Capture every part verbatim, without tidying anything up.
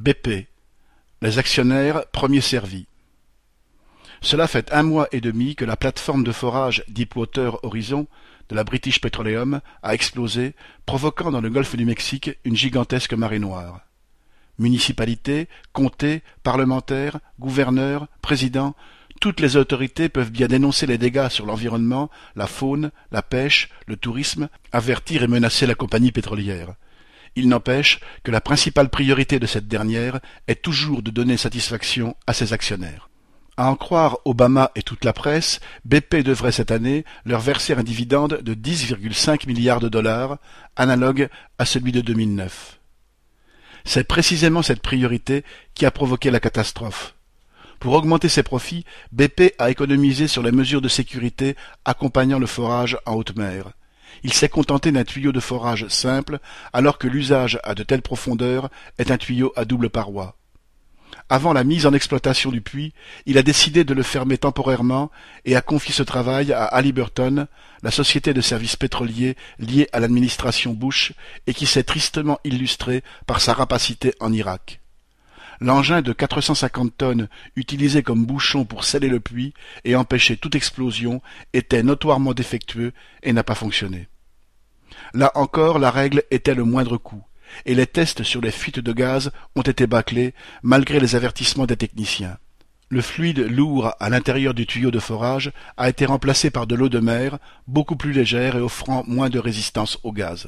B P, les actionnaires premiers servis. Cela fait un mois et demi que la plateforme de forage Deepwater Horizon de la British Petroleum a explosé, provoquant dans le golfe du Mexique une gigantesque marée noire. Municipalités, comtés, parlementaires, gouverneurs, présidents, toutes les autorités peuvent bien dénoncer les dégâts sur l'environnement, la faune, la pêche, le tourisme, avertir et menacer la compagnie pétrolière. Il n'empêche que la principale priorité de cette dernière est toujours de donner satisfaction à ses actionnaires. À en croire Obama et toute la presse, B P devrait cette année leur verser un dividende de dix virgule cinq milliards de dollars, analogue à celui de deux mille neuf. C'est précisément cette priorité qui a provoqué la catastrophe. Pour augmenter ses profits, B P a économisé sur les mesures de sécurité accompagnant le forage en haute mer. Il s'est contenté d'un tuyau de forage simple, alors que l'usage à de telles profondeurs est un tuyau à double paroi. Avant la mise en exploitation du puits, il a décidé de le fermer temporairement et a confié ce travail à Halliburton, la société de services pétroliers liée à l'administration Bush et qui s'est tristement illustrée par sa rapacité en Irak. L'engin de quatre cent cinquante tonnes utilisé comme bouchon pour sceller le puits et empêcher toute explosion était notoirement défectueux et n'a pas fonctionné. Là encore, la règle était le moindre coût, et les tests sur les fuites de gaz ont été bâclés malgré les avertissements des techniciens. Le fluide lourd à l'intérieur du tuyau de forage a été remplacé par de l'eau de mer, beaucoup plus légère et offrant moins de résistance au gaz.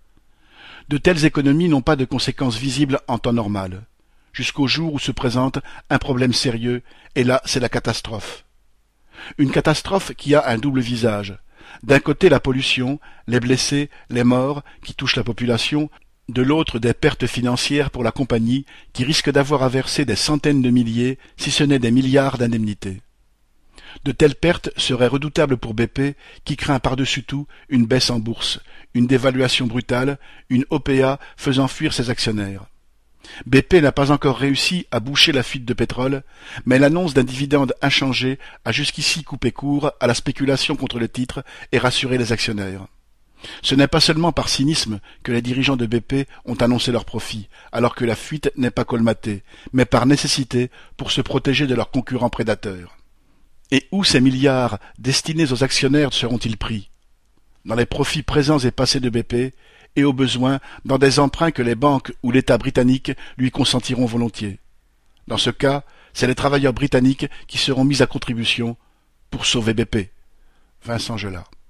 De telles économies n'ont pas de conséquences visibles en temps normal, jusqu'au jour où se présente un problème sérieux, et là c'est la catastrophe. Une catastrophe qui a un double visage. D'un côté la pollution, les blessés, les morts qui touchent la population, de l'autre des pertes financières pour la compagnie qui risque d'avoir à verser des centaines de milliers, si ce n'est des milliards d'indemnités. De telles pertes seraient redoutables pour B P qui craint par-dessus tout une baisse en bourse, une dévaluation brutale, une O P A faisant fuir ses actionnaires. B P n'a pas encore réussi à boucher la fuite de pétrole, mais l'annonce d'un dividende inchangé a jusqu'ici coupé court à la spéculation contre le titre et rassuré les actionnaires. Ce n'est pas seulement par cynisme que les dirigeants de B P ont annoncé leurs profits, alors que la fuite n'est pas colmatée, mais par nécessité pour se protéger de leurs concurrents prédateurs. Et où ces milliards destinés aux actionnaires seront-ils pris? Dans les profits présents et passés de B P, et au besoin dans des emprunts que les banques ou l'État britannique lui consentiront volontiers. Dans ce cas, c'est les travailleurs britanniques qui seront mis à contribution pour sauver B P. Vincent Gelat.